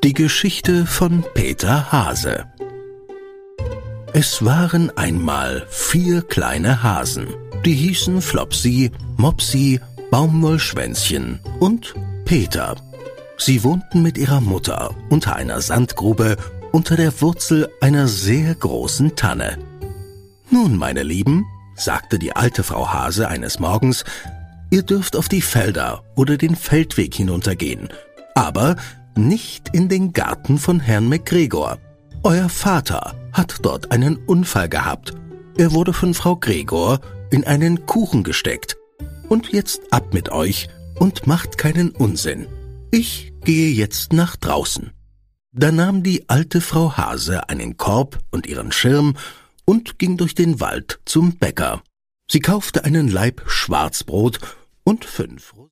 Die Geschichte von Peter Hase. Es waren einmal 4 kleine Hasen, die hießen Flopsy, Mopsy, Baumwollschwänzchen und Peter. Sie wohnten mit ihrer Mutter unter einer Sandgrube unter der Wurzel einer sehr großen Tanne. »Nun, meine Lieben«, sagte die alte Frau Hase eines Morgens, »ihr dürft auf die Felder oder den Feldweg hinuntergehen, aber nicht in den Garten von Herrn McGregor. Euer Vater hat dort einen Unfall gehabt. Er wurde von Frau Gregor in einen Kuchen gesteckt. Und jetzt ab mit euch und macht keinen Unsinn. Ich gehe jetzt nach draußen.« Da nahm die alte Frau Hase einen Korb und ihren Schirm und ging durch den Wald zum Bäcker. Sie kaufte einen Laib Schwarzbrot und 5